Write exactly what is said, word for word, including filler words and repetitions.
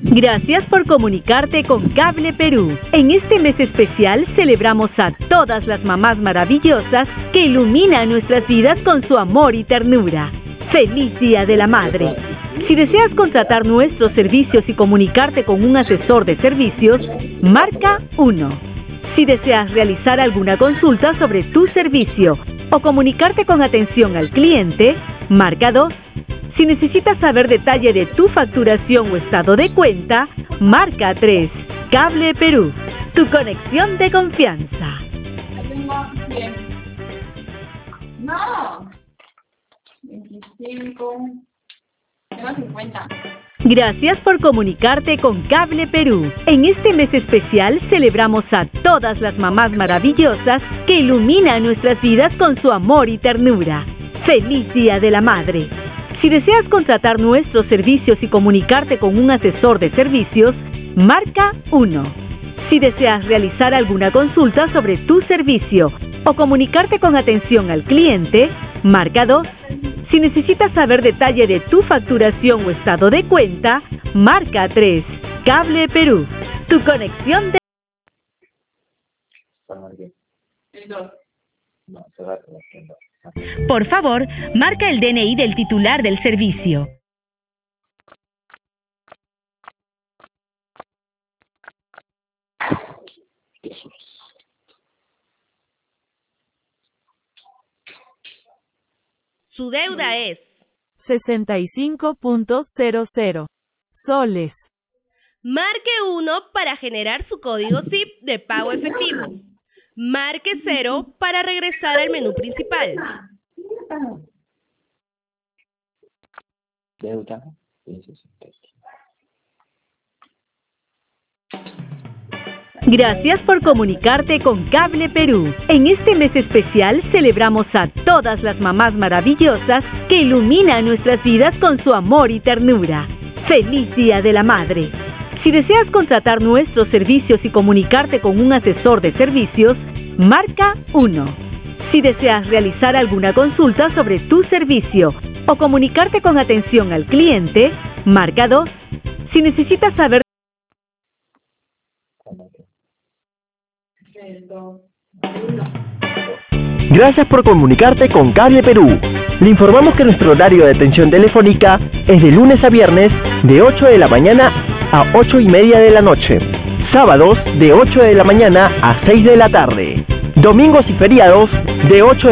Gracias por comunicarte con Cable Perú. En este mes especial celebramos a todas las mamás maravillosas que iluminan nuestras vidas con su amor y ternura. ¡Feliz Día de la Madre! Si deseas contratar nuestros servicios y comunicarte con un asesor de servicios, marca uno. Si deseas realizar alguna consulta sobre tu servicio o comunicarte con atención al cliente, marca dos. Si necesitas saber detalle de tu facturación o estado de cuenta, marca tres. Cable Perú, tu conexión de confianza. No. veinticinco. Tengo cincuenta. Gracias por comunicarte con Cable Perú. En este mes especial celebramos a todas las mamás maravillosas que iluminan nuestras vidas con su amor y ternura. ¡Feliz Día de la Madre! Si deseas contratar nuestros servicios y comunicarte con un asesor de servicios, marca uno. Si deseas realizar alguna consulta sobre tu servicio o comunicarte con atención al cliente, marca dos. Si necesitas saber detalle de tu facturación o estado de cuenta, marca tres. Cable Perú, tu conexión de... Por favor, marca el D N I del titular del servicio. Su deuda es sesenta y cinco punto cero cero soles. Marque uno para generar su código S I P de pago efectivo. Marque cero para regresar al menú principal. Deuda. Gracias por comunicarte con Cable Perú. En este mes especial celebramos a todas las mamás maravillosas que iluminan nuestras vidas con su amor y ternura. ¡Feliz Día de la Madre! Si deseas contratar nuestros servicios y comunicarte con un asesor de servicios, marca uno. Si deseas realizar alguna consulta sobre tu servicio o comunicarte con atención al cliente, marca dos. Si necesitas saber... Gracias por comunicarte con Cable Perú. Le informamos que nuestro horario de atención telefónica es de lunes a viernes de ocho de la mañana a ocho y media de la noche. Sábados de ocho de la mañana a seis de la tarde. Domingos y feriados de ocho